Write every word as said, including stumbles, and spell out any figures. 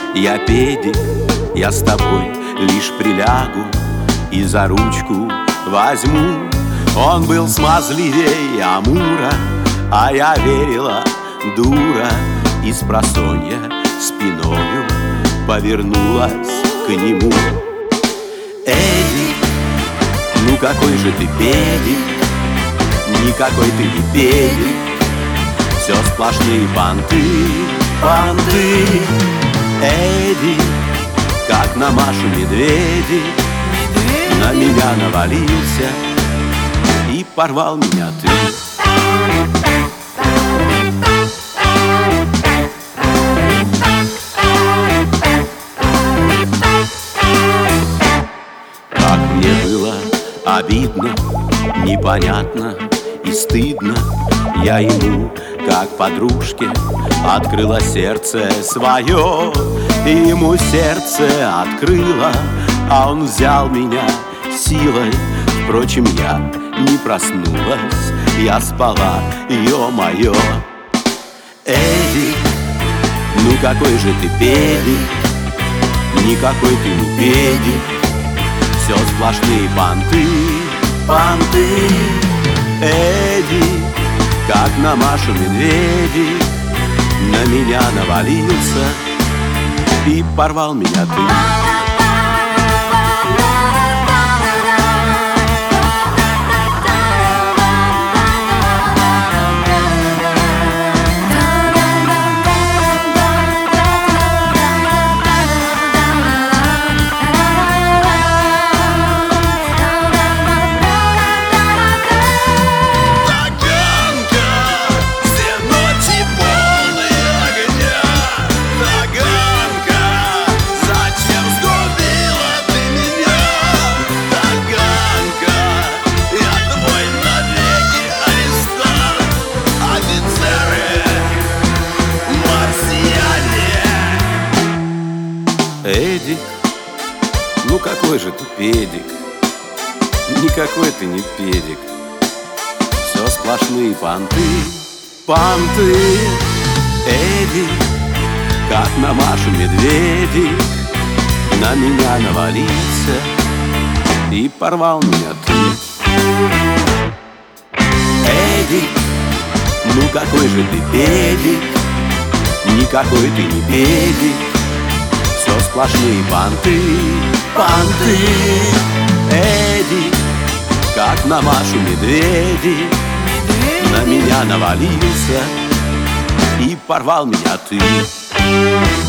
Я педик, я с тобой лишь прилягу и за ручку возьму. Он был смазливее Амура, а я верила, дура, и спросонья спиною повернулась к нему. Эдик, ну какой же ты педик, никакой ты не педик, все сплошные понты, понты. Эдик, как на Машу медведик, на меня навалился и порвал меня ты. Как мне было обидно, непонятно и стыдно, я ему, как подружке, открыла сердце свое. И ему сердце открыла, а он взял меня силой. Впрочем, я не проснулась, я спала, ё-моё. Эдик, ну какой же ты педик, никакой ты не педик, все сплошные понты, понты. Эдик, как на Машу медведик, на меня навалился и порвал меня ты. Эдик, ну какой же ты педик, никакой ты не педик, все сплошные понты, понты. Эдик, как на Машу медведик, на меня навалился и порвал меня ты. Эдик, ну какой же ты педик, никакой ты не педик, все сплошные понты, понты. Эдик, как на Машу медведик, на меня навалился и порвал меня ты.